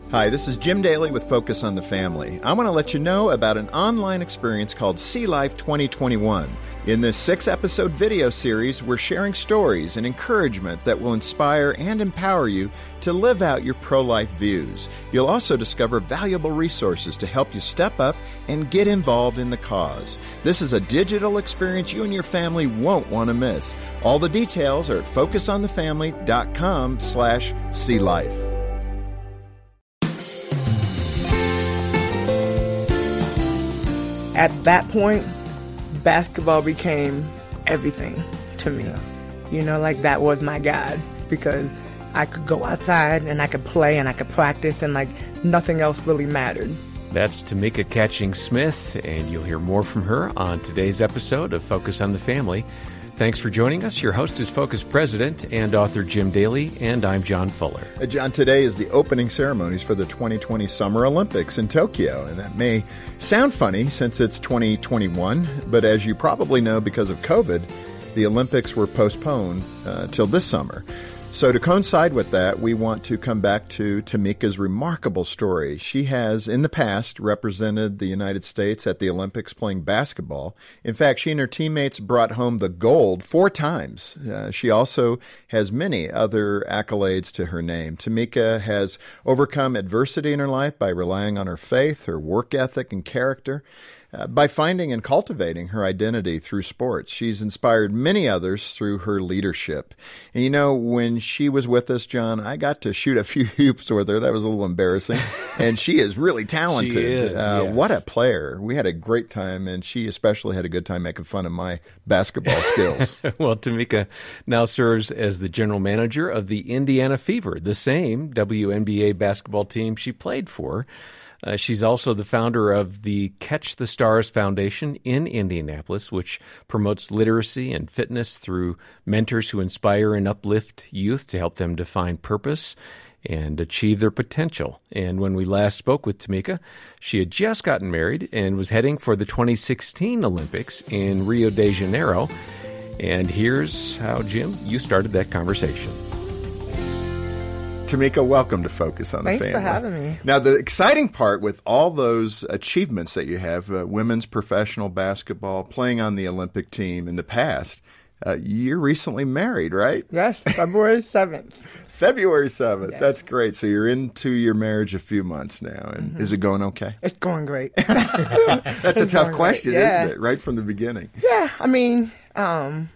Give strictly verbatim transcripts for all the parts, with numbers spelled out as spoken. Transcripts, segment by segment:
Hi, this is Jim Daly with Focus on the Family. I want to let you know about an online experience called Sea Life twenty twenty-one. In this six-episode video series, we're sharing stories and encouragement that will inspire and empower you to live out your pro-life views. You'll also discover valuable resources to help you step up and get involved in the cause. This is a digital experience you and your family won't want to miss. All the details are at focusonthefamily.com slash Sea Life. At that point, basketball became everything to me. Yeah. You know, like that was my God, because I could go outside and I could play and I could practice and like nothing else really mattered. That's Tamika Catching-Smith, and you'll hear more from her on today's episode of Focus on the Family. Thanks for joining us. Your host is Focus President and author Jim Daly, and I'm John Fuller. Uh, John, today is the opening ceremonies for the twenty twenty Summer Olympics in Tokyo, and that may sound funny since it's twenty twenty-one, but as you probably know, because of COVID, the Olympics were postponed uh, till this summer. So to coincide with that, we want to come back to Tamika's remarkable story. She has, in the past, represented the United States at the Olympics playing basketball. In fact, she and her teammates brought home the gold four times. Uh, she also has many other accolades to her name. Tamika has overcome adversity in her life by relying on her faith, her work ethic, and character. Uh, by finding and cultivating her identity through sports. She's inspired many others through her leadership. And you know, when she was with us, John, I got to shoot a few hoops with her. That was a little embarrassing. And she is really talented. She is, uh, yes. What a player. We had a great time, and she especially had a good time making fun of my basketball skills. Well, Tamika now serves as the general manager of the Indiana Fever, the same W N B A basketball team she played for. Uh, she's also the founder of the Catch the Stars Foundation in Indianapolis, which promotes literacy and fitness through mentors who inspire and uplift youth to help them define purpose and achieve their potential. And when we last spoke with Tamika, she had just gotten married and was heading for the twenty sixteen Olympics in Rio de Janeiro. And here's how, Jim, you started that conversation. Tamika, welcome to Focus on the Thanks Family. for having me. Now, the exciting part with all those achievements that you have, uh, women's professional basketball, playing on the Olympic team in the past, uh, you're recently married, right? Yes, February seventh. February seventh. Yes. That's great. So you're into your marriage a few months now, and mm-hmm. Is it going okay? It's going great. That's a it's tough question, yeah. isn't it? Right from the beginning. Yeah, I mean, um...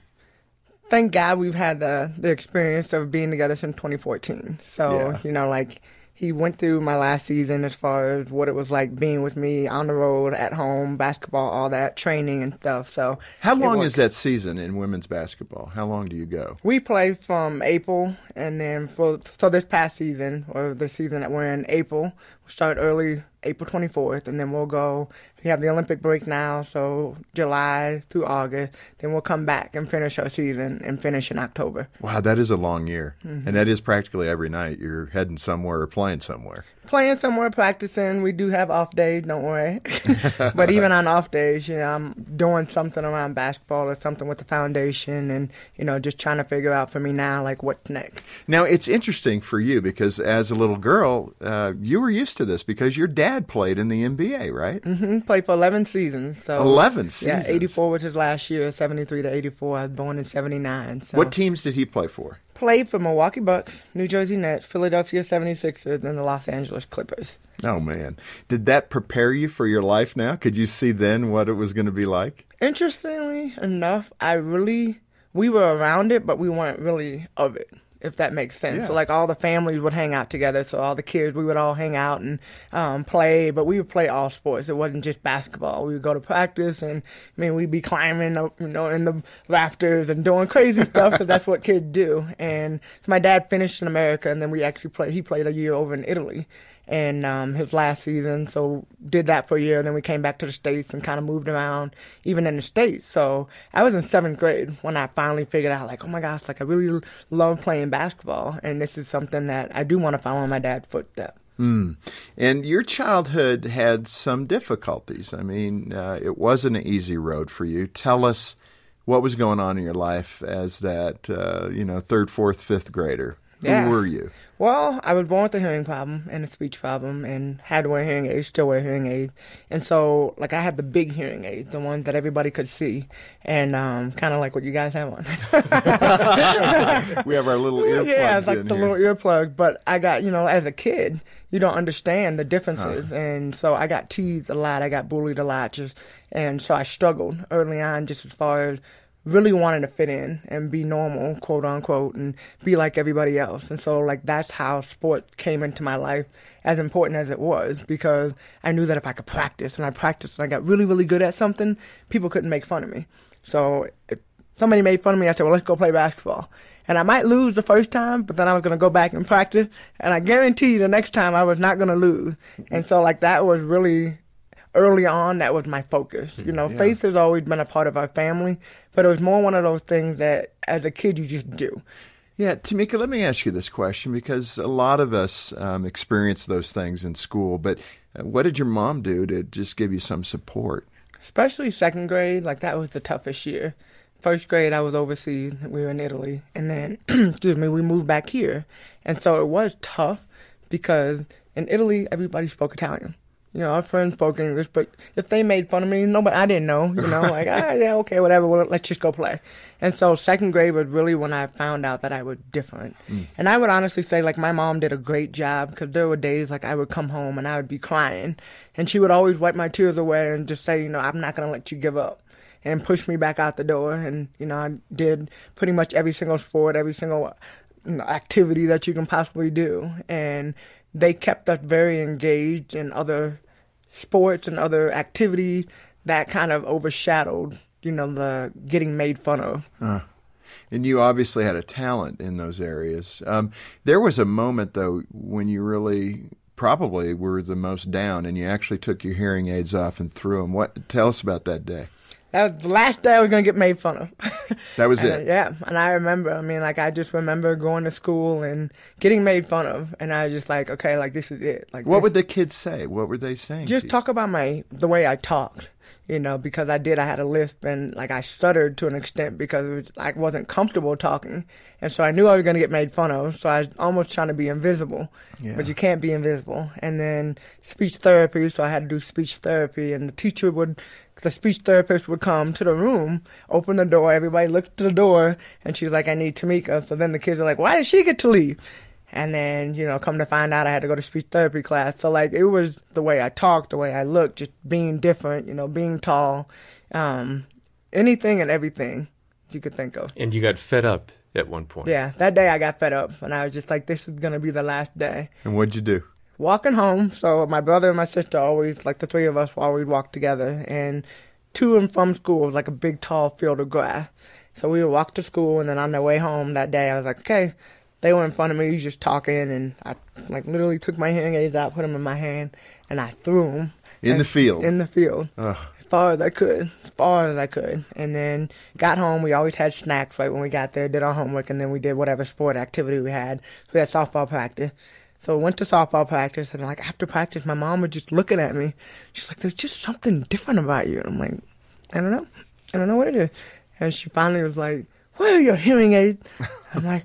thank God we've had the, the experience of being together since twenty fourteen. So, yeah. you know, like, he went through my last season as far as what it was like being with me on the road, at home, basketball, all that, training and stuff. So, how long is that season in women's basketball? How long do you go? We play from April, and then for so this past season, or the season that we're in, April, we'll start early April twenty-fourth, and then we'll go, we have the Olympic break now, so July through August, then we'll come back and finish our season and finish in October. Wow, that is a long year. Mm-hmm. And that is practically every night. You're heading somewhere or playing somewhere. Playing somewhere, practicing. We do have off days, don't worry. But even on off days, you know, I'm doing something around basketball or something with the foundation and, you know, just trying to figure out for me now, like, what's next. Now, it's interesting for you because as a little girl, uh, you were used to this because your dad played in the N B A, right? Mm-hmm. Played for eleven seasons. So eleven seasons? Yeah, eighty-four was his last year, seventy-three to eighty-four. I was born in seventy-nine. So. What teams did he play for? Played for Milwaukee Bucks, New Jersey Nets, Philadelphia seventy-sixers, and the Los Angeles Clippers. Oh, man. Did that prepare you for your life now? Could you see then what it was going to be like? Interestingly enough, I really, we were around it, but we weren't really of it, if that makes sense. Yeah. So, like, all the families would hang out together. So, all the kids, we would all hang out and um, play. But we would play all sports. It wasn't just basketball. We would go to practice, and, I mean, we'd be climbing up, you know, in the rafters and doing crazy stuff because that's what kids do. And so my dad finished in America, and then we actually played, he played a year over in Italy. And um, his last season, so did that for a year. Then we came back to the States and kind of moved around, even in the States. So I was in seventh grade when I finally figured out, like, oh my gosh, like I really love playing basketball, and this is something that I do want to follow in my dad's footsteps. Mm. And your childhood had some difficulties. I mean, uh, it wasn't an easy road for you. Tell us what was going on in your life as that, uh, you know, third, fourth, fifth grader. Yeah. Who were you? Well, I was born with a hearing problem and a speech problem and had to wear hearing aids, still wear hearing aids. And so, like, I had the big hearing aids, the ones that everybody could see, and um, kind of like what you guys have on. We have our little earplugs. Yeah, it's like in the here. little earplug. But I got, you know, as a kid, you don't understand the differences. Huh. And so I got teased a lot. I got bullied a lot. Just, and so I struggled early on just as far as really wanting to fit in and be normal, quote unquote, and be like everybody else. And so, like, that's how sport came into my life, as important as it was, because I knew that if I could practice, and I practiced, and I got really, really good at something, people couldn't make fun of me. So if somebody made fun of me, I said, well, let's go play basketball. And I might lose the first time, but then I was going to go back and practice, and I guarantee the next time I was not going to lose. And so, like, that was really... Early on, that was my focus. You know, Yeah. faith has always been a part of our family, but it was more one of those things that, as a kid, you just do. Yeah, Tamika, let me ask you this question, because a lot of us um, experience those things in school, but uh, what did your mom do to just give you some support? Especially second grade, like, that was the toughest year. First grade, I was overseas. We were in Italy. And then, excuse me, we moved back here. And so it was tough because in Italy, everybody spoke Italian. You know, our friends spoke English, but if they made fun of me, nobody, I didn't know, you know, like, ah, yeah, okay, whatever, well, let's just go play. And so second grade was really when I found out that I was different. Mm. And I would honestly say, like, my mom did a great job, because there were days, like, I would come home and I would be crying, and she would always wipe my tears away and just say, you know, I'm not going to let you give up, and push me back out the door. And, you know, I did pretty much every single sport, every single you know, activity that you can possibly do. And they kept us very engaged in other sports and other activities that kind of overshadowed, you know, the getting made fun of. Uh, and you obviously had a talent in those areas. Um, there was a moment, though, when you really probably were the most down, and you actually took your hearing aids off and threw them. What? Tell us about that day. That was the last day I was going to get made fun of. That was and, it? Yeah. And I remember, I mean, like, I just remember going to school and getting made fun of. And I was just like, okay, like, this is it. Like, What this, would the kids say? What were they saying? just to you? talk about my, the way I talked, you know, because I did, I had a lisp, and, like, I stuttered to an extent because it was, I wasn't comfortable talking. And so I knew I was going to get made fun of. So I was almost trying to be invisible. Yeah. But you can't be invisible. And then speech therapy, so I had to do speech therapy. And the teacher would... The speech therapist would come to the room, open the door, everybody looked to the door, and she's like, I need Tamika. So then the kids are like, why did she get to leave? And then, you know, come to find out I had to go to speech therapy class. So, like, it was the way I talked, the way I looked, just being different, you know, being tall, um, anything and everything you could think of. And you got fed up at one point. Yeah, that day I got fed up, and I was just like, this is going to be the last day. And what'd you do? Walking home, so my brother and my sister always, like the three of us, always walk together, and to and from school was like a big tall field of grass. So we would walk to school, and then on the way home that day, I was like, okay, they were in front of me, just talking, and I like literally took my hearing aids out, put them in my hand, and I threw them. In and, the field? In the field. Ugh. As far as I could, as far as I could. And then got home, we always had snacks right when we got there, did our homework, and then we did whatever sport activity we had. We had softball practice. So I went to softball practice, and like after practice, my mom was just looking at me. She's like, there's just something different about you. And I'm like, I don't know. I don't know what it is. And she finally was like, where are your hearing aids? I'm like,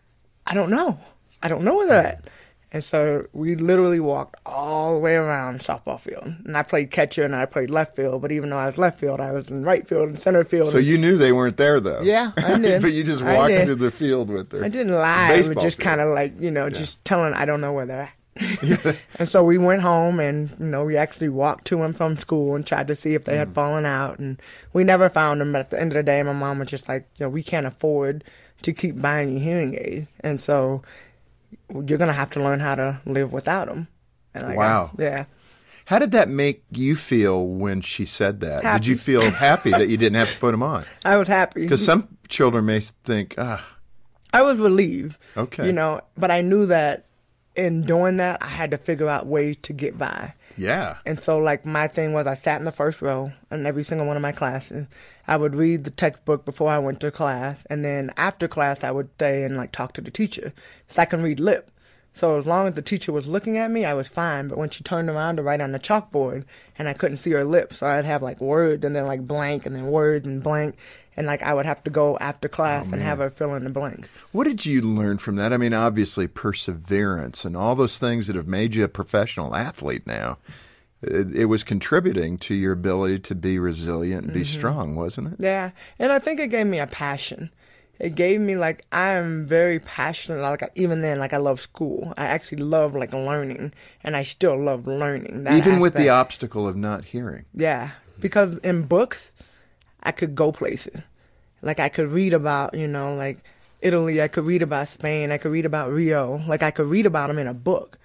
I don't know. I don't know where they're at. And so we literally walked all the way around softball field. And I played catcher and I played left field. But even though I was left field, I was in right field and center field. So you knew they weren't there, though. Yeah, I did. But you just I walked did. through the field with their I didn't lie. I was baseball just field. kind of like, you know, yeah. just telling I don't know where they're at. And so we went home and, you know, we actually walked to and from school and tried to see if they had mm. fallen out. And we never found them. But at the end of the day, my mom was just like, you know, we can't afford to keep buying you hearing aids. And so you're going to have to learn how to live without them. And I wow. Got, yeah. How did that make you feel when she said that? Happy. Did you feel happy that you didn't have to put them on? I was happy. Because some children may think, ah. I was relieved. Okay. You know, but I knew that in doing that, I had to figure out ways to get by. Yeah. And so, like, my thing was I sat in the first row in every single one of my classes. I would read the textbook before I went to class. And then after class, I would stay and, like, talk to the teacher. So I can read lip. So as long as the teacher was looking at me, I was fine. But when she turned around to write on the chalkboard and I couldn't see her lips, so I'd have like words and then like blank and then words and blank. And like I would have to go after class oh, and have her fill in the blanks. What did you learn from that? I mean, obviously perseverance and all those things that have made you a professional athlete now. It, it was contributing to your ability to be resilient and be mm-hmm. strong, wasn't it? Yeah. And I think it gave me a passion. It gave me, like, I am very passionate. Like, even then, like, I love school. I actually love, like, learning, and I still love learning. That even aspect. with the obstacle of not hearing. Yeah, because in books, I could go places. Like, I could read about, you know, like, Italy. I could read about Spain. I could read about Rio. Like, I could read about them in a book.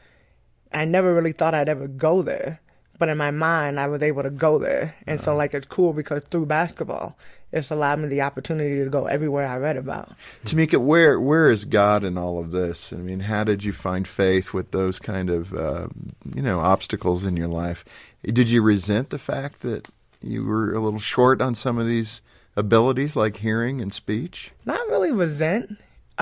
I never really thought I'd ever go there. But in my mind, I was able to go there. And uh-huh. so, like, it's cool because through basketball, it's allowed me the opportunity to go everywhere I read about. Tamika, where where is God in all of this? I mean, how did you find faith with those kind of, uh, you know, obstacles in your life? Did you resent the fact that you were a little short on some of these abilities like hearing and speech? Not really resent.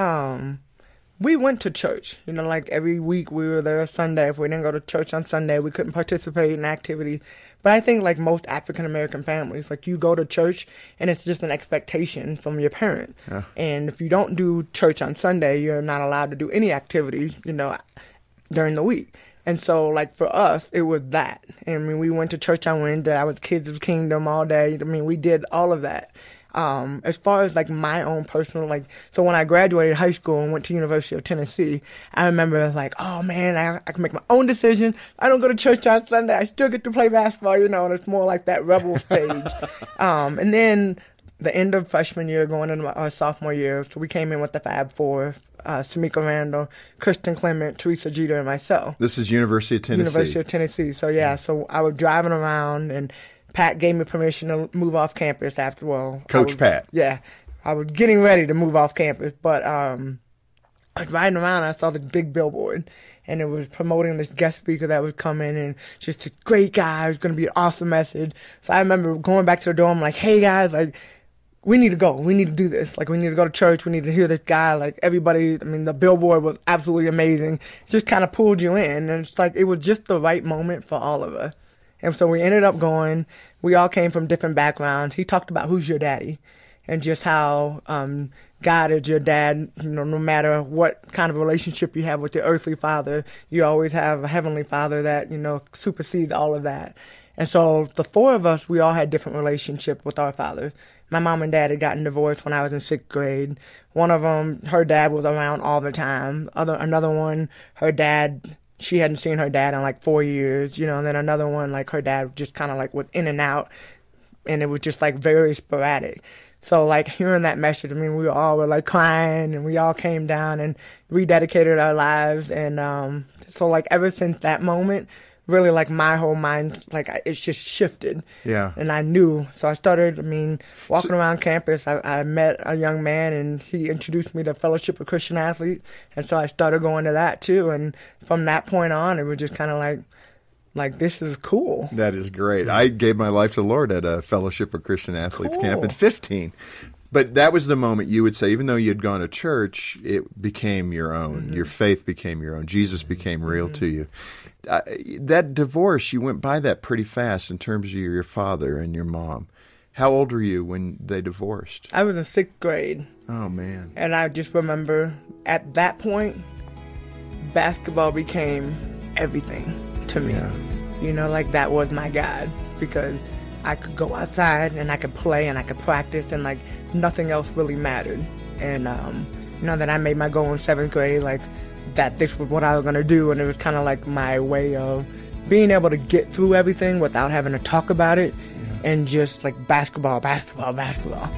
Um, we went to church. You know, like every week we were there Sunday. If we didn't go to church on Sunday, we couldn't participate in activities. But I think like most African-American families, like you go to church and it's just an expectation from your parents. Yeah. And if you don't do church on Sunday, you're not allowed to do any activity, you know, during the week. And so like for us, it was that. I mean, we went to church on Wednesday. I was Kids of Kingdom all day. I mean, we did all of that. Um, as far as like my own personal, like, so when I graduated high school and went to University of Tennessee, I remember like, oh man, I, I can make my own decision. I don't go to church on Sunday. I still get to play basketball, you know, and it's more like that rebel stage. um, and then the end of freshman year, going into my uh, sophomore year, so we came in with the Fab Four, uh, Tamika Randall, Kristen Clement, Teresa Jeter, and myself. This is University of Tennessee. University of Tennessee. So yeah, so I was driving around and Pat gave me permission to move off campus after, well... Coach was, Pat. Yeah. I was getting ready to move off campus, but um, I was riding around and I saw this big billboard, and it was promoting this guest speaker that was coming, and just this great guy. It was going to be an awesome message. So I remember going back to the dorm, like, hey, guys, like, we need to go. We need to do this. Like, we need to go to church. We need to hear this guy. Like, everybody, I mean, the billboard was absolutely amazing. It just kind of pulled you in, and it's like it was just the right moment for all of us. And so we ended up going. We all came from different backgrounds. He talked about who's your daddy and just how um, God is your dad. You know, no matter what kind of relationship you have with your earthly father, you always have a heavenly father that, you know, supersedes all of that. And so the four of us, we all had different relationships with our fathers. My mom and dad had gotten divorced when I was in sixth grade. One of them, her dad was around all the time. Other Another one, her dad... She hadn't seen her dad in like four years, you know, and then another one, like her dad just kind of like was in and out, and it was just like very sporadic. So like hearing that message, I mean, we all were like crying, and we all came down and rededicated our lives. And um, so like ever since that moment, really like my whole mind, like it's just shifted. Yeah. And I knew. So I started, I mean, walking so, around campus, I, I met a young man and he introduced me to Fellowship of Christian Athletes. And so I started going to that too. And from that point on, it was just kind of like, like, this is cool. That is great. I gave my life to the Lord at a Fellowship of Christian Athletes cool. camp at fifteen. But that was the moment you would say, even though you had gone to church, it became your own. Mm-hmm. Your faith became your own. Jesus became real mm-hmm. to you. Uh, that divorce, you went by that pretty fast in terms of your father and your mom. How old were you when they divorced? I was in sixth grade. Oh, man. And I just remember at that point, basketball became everything to me. Yeah. You know, like that was my God, because I could go outside and I could play and I could practice, and like nothing else really mattered. And, um, you know, then I made my goal in seventh grade, like that this was what I was going to do. And it was kind of like my way of being able to get through everything without having to talk about it, yeah. and just like basketball, basketball, basketball.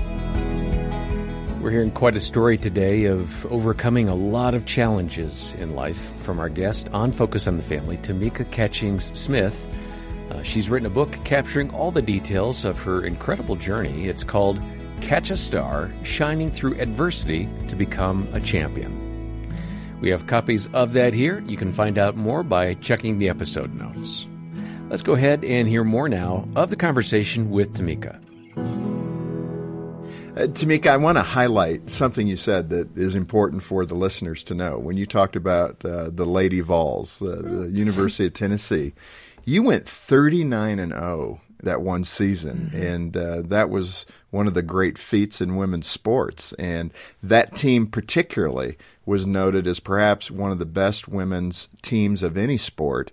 We're hearing quite a story today of overcoming a lot of challenges in life from our guest on Focus on the Family, Tamika Catchings-Smith. Uh, she's written a book capturing all the details of her incredible journey. It's called Catch a Star, Shining Through Adversity to Become a Champion. We have copies of that here. You can find out more by checking the episode notes. Let's go ahead and hear more now of the conversation with Tamika. Uh, Tamika, I want to highlight something you said that is important for the listeners to know. When you talked about uh, the Lady Vols, uh, the University of Tennessee, you went thirty-nine and oh that one season, mm-hmm. and uh, that was one of the great feats in women's sports. And that team particularly was noted as perhaps one of the best women's teams of any sport.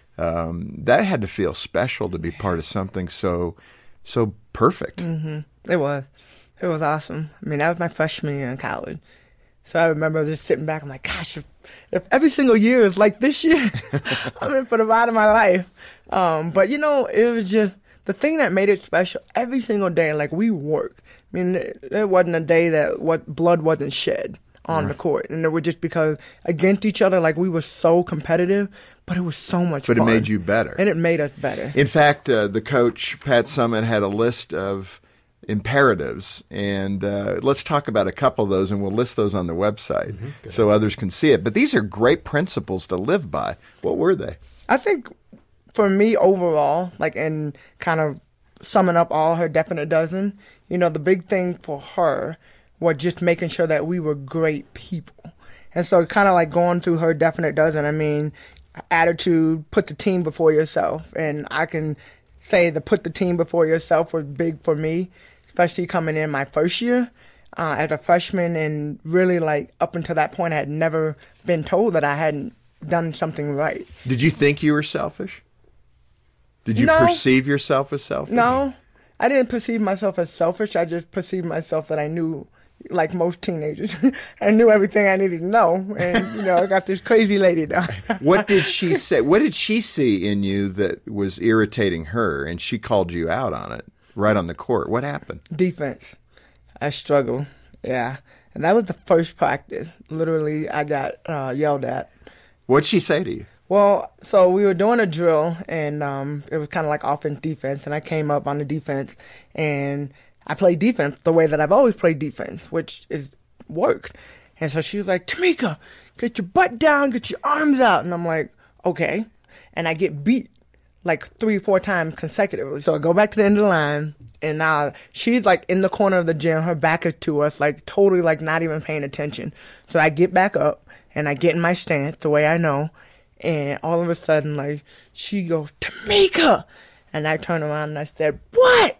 Um, that had to feel special to be part of something so so perfect. Mm-hmm. It was. It was awesome. I mean, that was my freshman year in college. So I remember just sitting back, I'm like, gosh, if, if every single year is like this year, I'm in for the ride of my life. Um, but, you know, it was just the thing that made it special every single day. Like, we worked. I mean, there wasn't a day that what blood wasn't shed on right. the court. And it was just because against each other, like, we were so competitive, but it was so much but fun. But it made you better. And it made us better. In fact, uh, the coach, Pat Summit, had a list of imperatives, and uh, let's talk about a couple of those, and we'll list those on the website mm-hmm. so others can see it. But these are great principles to live by. What were they? I think for me overall, like in kind of summing up all her definite dozen, you know, the big thing for her was just making sure that we were great people. And so kind of like going through her definite dozen, I mean, attitude, put the team before yourself. And I can say the put the team before yourself was big for me, especially coming in my first year uh, as a freshman, and really like up until that point I had never been told that I hadn't done something right. Did you think you were selfish? Did you no. perceive yourself as selfish? No, I didn't perceive myself as selfish. I just perceived myself that I knew, like most teenagers, I knew everything I needed to know, and you know, I got this crazy lady now. What did she say? What did she see in you that was irritating her, and she called you out on it right on the court? What happened? Defense. I struggled. Yeah, and that was the first practice. Literally, I got uh, yelled at. What'd she say to you? Well, so we were doing a drill, and um, it was kind of like offense, defense, and I came up on the defense, and I played defense the way that I've always played defense, which is worked. And so she was like, Tamika, get your butt down, get your arms out. And I'm like, okay. And I get beat like three, four times consecutively. So I go back to the end of the line, and now she's like in the corner of the gym, her back is to us, like totally like not even paying attention. So I get back up, and I get in my stance the way I know. And all of a sudden, like, she goes, Tamika! And I turn around and I said, what?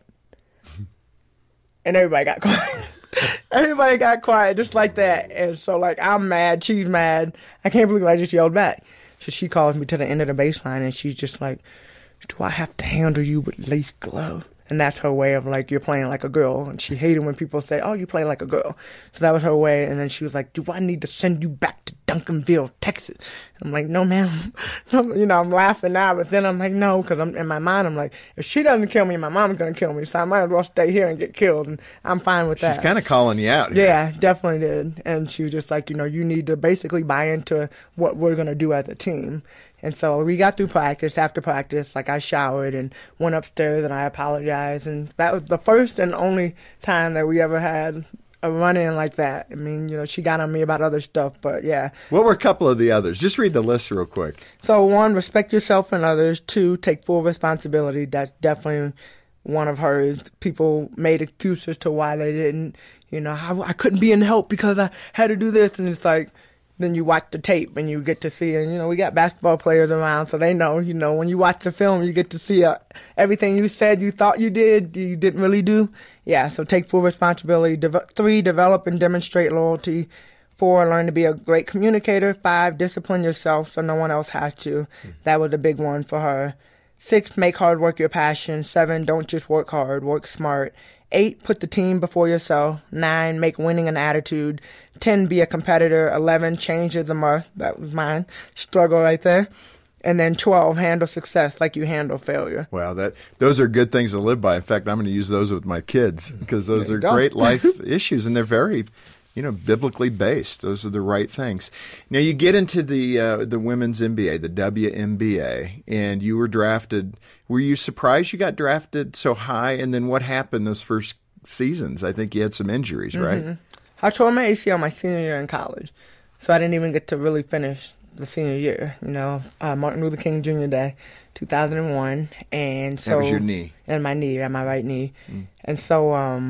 And everybody got quiet. Everybody got quiet just like that. And so, like, I'm mad. She's mad. I can't believe I just yelled back. So she calls me to the end of the baseline, and she's just like, do I have to handle you with lace gloves? And that's her way of, like, you're playing like a girl. And she hated when people say, oh, you play like a girl. So that was her way. And then she was like, do I need to send you back to Duncanville, Texas? I'm like, no, ma'am. You know, I'm laughing now. But then I'm like, no, because I'm in my mind, I'm like, if she doesn't kill me, my mom's going to kill me. So I might as well stay here and get killed. And I'm fine with that. She's kind of calling you out here. Yeah, definitely did. And she was just like, you know, you need to basically buy into what we're going to do as a team. And so we got through practice. After practice, like, I showered and went upstairs and I apologized. And that was the first and only time that we ever had a run-in like that. I mean, you know, she got on me about other stuff, but yeah. What were a couple of the others? Just read the list real quick. So one, respect yourself and others. Two, take full responsibility. That's definitely one of hers. People made excuses to why they didn't. You know, I, I couldn't be in help because I had to do this. And it's like, then you watch the tape and you get to see, and, you know, we got basketball players around, so they know, you know, when you watch the film, you get to see uh, everything you said you thought you did, you didn't really do. Yeah, so take full responsibility. De- three, develop and demonstrate loyalty. Four, learn to be a great communicator. Five, discipline yourself so no one else has to. Mm-hmm. That was a big one for her. Six, make hard work your passion. Seven, don't just work hard, work smart. Eight, put the team before yourself. Nine, make winning an attitude. Ten, be a competitor. Eleven, change the mirth. That was mine. Struggle right there. And then twelve, handle success like you handle failure. Wow, that those are good things to live by. In fact, I'm going to use those with my kids because those are go. great life issues, and they're very, you know, biblically based. Those are the right things. Now, you get into the uh, the women's N B A, the W N B A, and you were drafted. Were you surprised you got drafted so high? And then what happened those first seasons? I think you had some injuries, right? Mm-hmm. I tore my A C L my senior year in college, so I didn't even get to really finish the senior year. You know, uh, Martin Luther King Junior Day, two thousand one, and so that was your knee, and my knee, and my right knee, mm. and so um.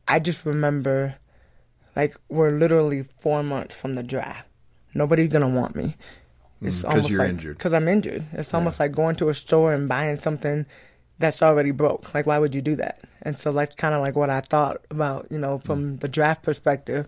I just remember, like, we're literally four months from the draft. Nobody's going to want me. It's because mm, you're like, injured. Because I'm injured. It's yeah. almost like going to a store and buying something that's already broke. Like, why would you do that? And so that's kind of like what I thought about, you know, from mm. the draft perspective.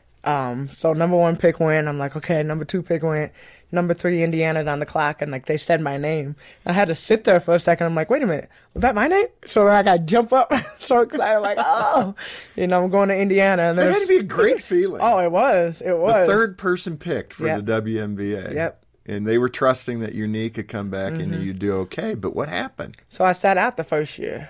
Um, so number one pick went. I'm like, okay, number two pick went. Number three, Indiana's on the clock, and like they said my name. I had to sit there for a second. I'm like, wait a minute, was that my name? So like I jump up, so excited, like, oh, you know, I'm going to Indiana. And that had to be a great feeling. Oh, it was, it was. The third person picked for yep. the W N B A. Yep. And they were trusting that your knee could come back mm-hmm. and you'd do okay. But what happened? So I sat out the first year.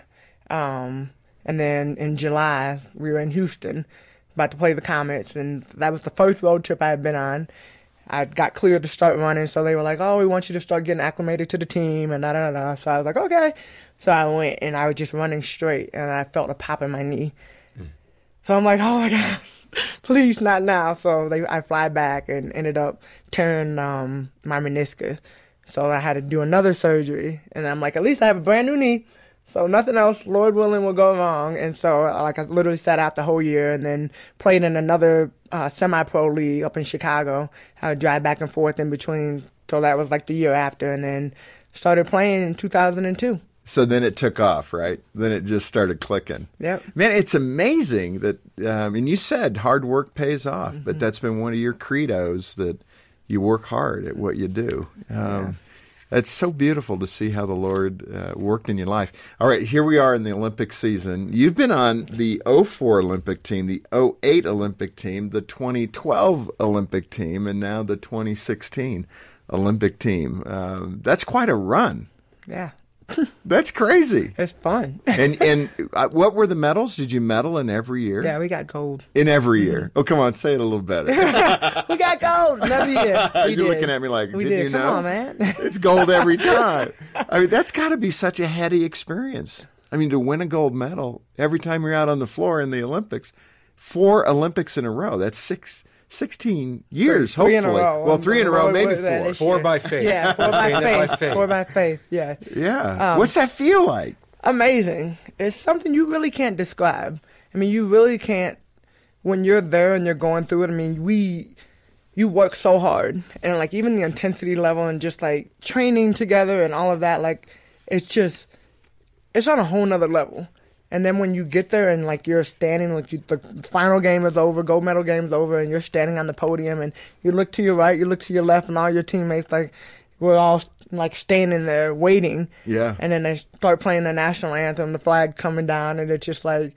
Um, and then in July, we were in Houston about to play the Comets. And that was the first road trip I had been on. I got cleared to start running. So they were like, oh, we want you to start getting acclimated to the team and da da da. So I was like, okay. So I went and I was just running straight. And I felt a pop in my knee. Mm. So I'm like, oh, my God. Please, not now. So they, I fly back and ended up tearing um, my meniscus. So I had to do another surgery. And I'm like, at least I have a brand new knee. So nothing else, Lord willing, will go wrong. And so like I literally sat out the whole year and then played in another uh, semi-pro league up in Chicago. I would drive back and forth in between. So that was like the year after. And then started playing in two thousand two. So then it took off, right? Then it just started clicking. Yep. Man, it's amazing that, um, and you said hard work pays off, mm-hmm. but that's been one of your credos, that you work hard at what you do. Um, yeah. It's so beautiful to see how the Lord uh, worked in your life. All right, here we are in the Olympic season. You've been on the oh four Olympic team, the oh eight Olympic team, the twenty twelve Olympic team, and now the twenty sixteen Olympic team. Um, that's quite a run. Yeah. That's crazy. It's fun. and and uh, what were the medals? Did you medal in every year? Yeah, we got gold. In every year? Oh, come on, say it a little better. We got gold in every year. We You're did. looking at me like, we did did. you Come know? on, man. It's gold every time. I mean, that's got to be such a heady experience. I mean, to win a gold medal every time you're out on the floor in the Olympics, four Olympics in a row, that's six... sixteen years, three, three hopefully. In a row. Well, three in a row, maybe four. Four by faith. Yeah, four by faith. by faith. Four by faith, yeah. Yeah. Um, What's that feel like? Amazing. It's something you really can't describe. I mean, you really can't, when you're there and you're going through it, I mean, we, you work so hard. And, like, even the intensity level and just, like, training together and all of that, like, it's just, it's on a whole nother level. And then when you get there and, like, you're standing, like, you, the final game is over, gold medal game's over, and you're standing on the podium, and you look to your right, you look to your left, and all your teammates, like, we're all, like, standing there waiting. Yeah. And then they start playing the national anthem, the flag coming down, and it's just, like,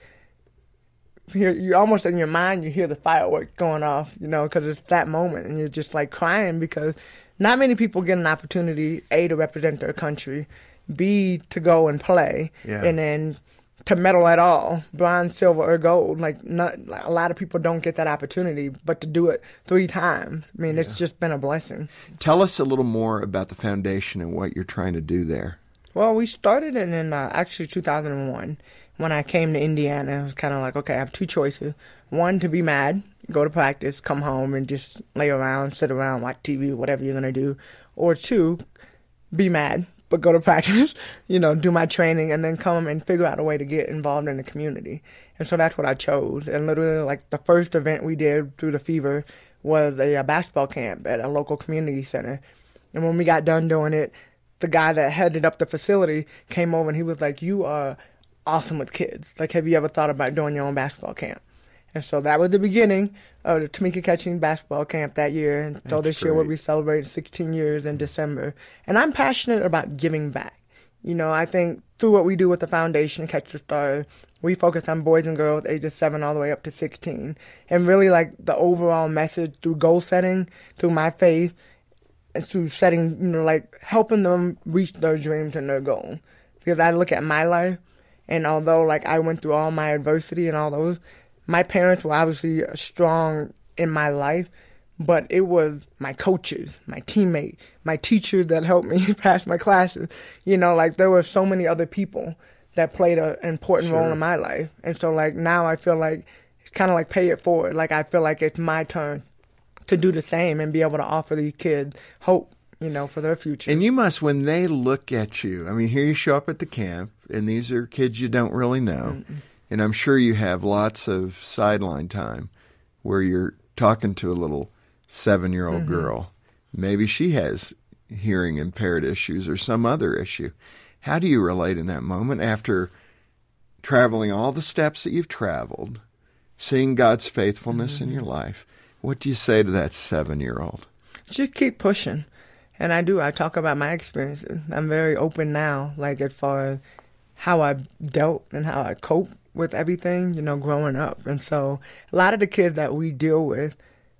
you're, you're almost in your mind, you hear the fireworks going off, you know, because it's that moment, and you're just, like, crying because not many people get an opportunity, A, to represent their country, B, to go and play, yeah. and then to medal at all, bronze, silver, or gold. Like, not, like, a lot of people don't get that opportunity, but to do it three times, I mean, yeah. it's just been a blessing. Tell us a little more about the foundation and what you're trying to do there. Well, we started it in uh, actually two thousand one. When I came to Indiana, it was kind of like, okay, I have two choices. One, to be mad, go to practice, come home, and just lay around, sit around, watch T V, whatever you're going to do. Or two, be mad, but go to practice, you know, do my training, and then come and figure out a way to get involved in the community. And so that's what I chose. And literally, like, the first event we did through the Fever was a, a basketball camp at a local community center. And when we got done doing it, the guy that headed up the facility came over and he was like, you are awesome with kids. Like, have you ever thought about doing your own basketball camp? And so that was the beginning of the Tamika Catching basketball camp that year. And so That's this year great. we'll be celebrating sixteen years in December. And I'm passionate about giving back. You know, I think through what we do with the foundation, Catch the Star, we focus on boys and girls ages seven all the way up to sixteen. And really, like, the overall message through goal setting, through my faith, and through setting, you know, like, helping them reach their dreams and their goals. Because I look at my life, and although, like, I went through all my adversity and all those, my parents were obviously strong in my life, but it was my coaches, my teammates, my teachers that helped me pass my classes. You know, like, there were so many other people that played an important Sure. role in my life. And so, like, now I feel like it's kind of like pay it forward. Like, I feel like it's my turn to do the same and be able to offer these kids hope, you know, for their future. And you must, when they look at you, I mean, here you show up at the camp, and these are kids you don't really know. Mm-mm. And I'm sure you have lots of sideline time where you're talking to a little seven-year-old mm-hmm. girl. Maybe she has hearing impaired issues or some other issue. How do you relate in that moment after traveling all the steps that you've traveled, seeing God's faithfulness mm-hmm. in your life? What do you say to that seven-year-old? Just keep pushing. And I do. I talk about my experiences. I'm very open now, like as far as how I dealt and how I cope with everything, you know, growing up. And so a lot of the kids that we deal with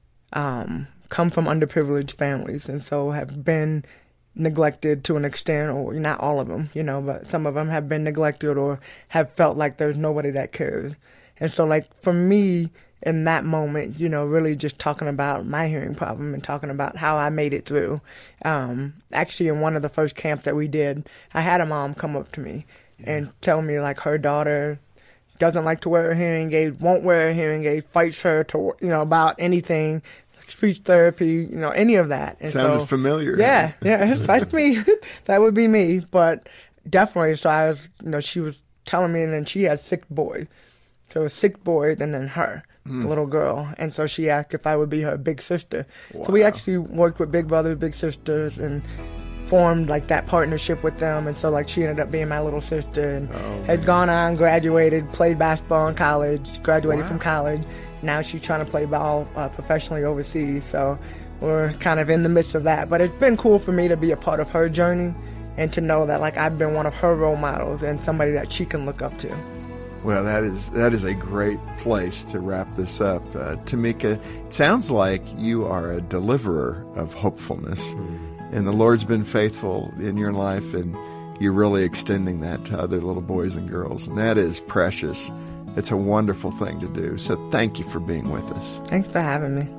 um, come from underprivileged families and so have been neglected to an extent, or not all of them, you know, but some of them have been neglected or have felt like there's nobody that cares. And so, like, for me, in that moment, you know, really just talking about my hearing problem and talking about how I made it through. Um, actually, in one of the first camps that we did, I had a mom come up to me yeah. and tell me, like, her daughter doesn't like to wear a hearing aid, won't wear a hearing aid, fights her to, you know, about anything, speech therapy, you know, any of that. And Sounded so, familiar. Yeah, yeah, that's me. That would be me. But definitely, so I was, you know, she was telling me, and then she had six boys. So a six boys and then her. Mm. A little girl, and so she asked if I would be her big sister. Wow. So we actually worked with Big Brothers Big Sisters and formed like that partnership with them, and so like she ended up being my little sister and oh, had man. gone on, graduated, played basketball in college, graduated wow. from college. Now she's trying to play ball uh, professionally overseas, so we're kind of in the midst of that. But it's been cool for me to be a part of her journey and to know that like I've been one of her role models and somebody that she can look up to. Well, that is that is a great place to wrap this up. Uh, Tamika, it sounds like you are a deliverer of hopefulness, mm. and the Lord's been faithful in your life, and you're really extending that to other little boys and girls, and that is precious. It's a wonderful thing to do, so thank you for being with us. Thanks for having me.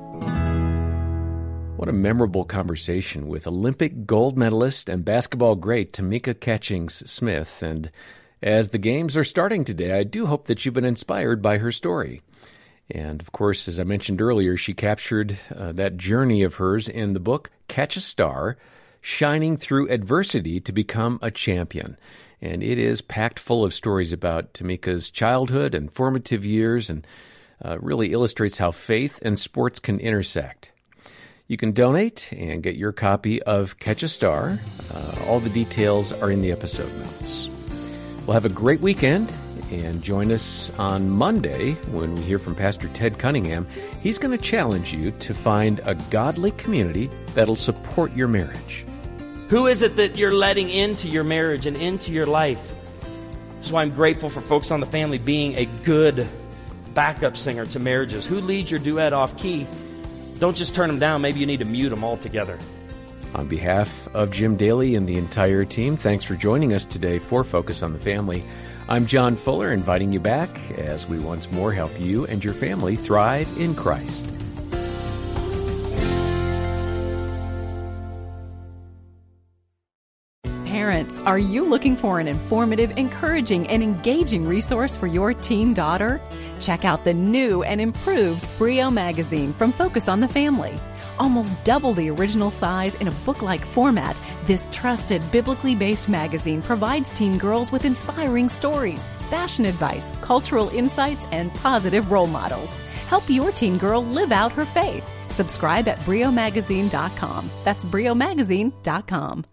What a memorable conversation with Olympic gold medalist and basketball great Tamika Catchings-Smith, and as the games are starting today, I do hope that you've been inspired by her story. And, of course, as I mentioned earlier, she captured uh, that journey of hers in the book Catch a Star, Shining Through Adversity to Become a Champion. And it is packed full of stories about Tamika's childhood and formative years, and uh, really illustrates how faith and sports can intersect. You can donate and get your copy of Catch a Star. Uh, all the details are in the episode notes. Well, have a great weekend, and join us on Monday when we hear from Pastor Ted Cunningham. He's going to challenge you to find a godly community that'll support your marriage. Who is it that you're letting into your marriage and into your life? That's why I'm grateful for Focus on the Family being a good backup singer to marriages. Who leads your duet off key? Don't just turn them down. Maybe you need to mute them altogether. On behalf of Jim Daly and the entire team, thanks for joining us today for Focus on the Family. I'm John Fuller, inviting you back as we once more help you and your family thrive in Christ. Parents, are you looking for an informative, encouraging, and engaging resource for your teen daughter? Check out the new and improved Brio magazine from Focus on the Family. Almost double the original size in a book-like format, this trusted, biblically based magazine provides teen girls with inspiring stories, fashion advice, cultural insights, and positive role models. Help your teen girl live out her faith. Subscribe at brio magazine dot com. That's brio magazine dot com.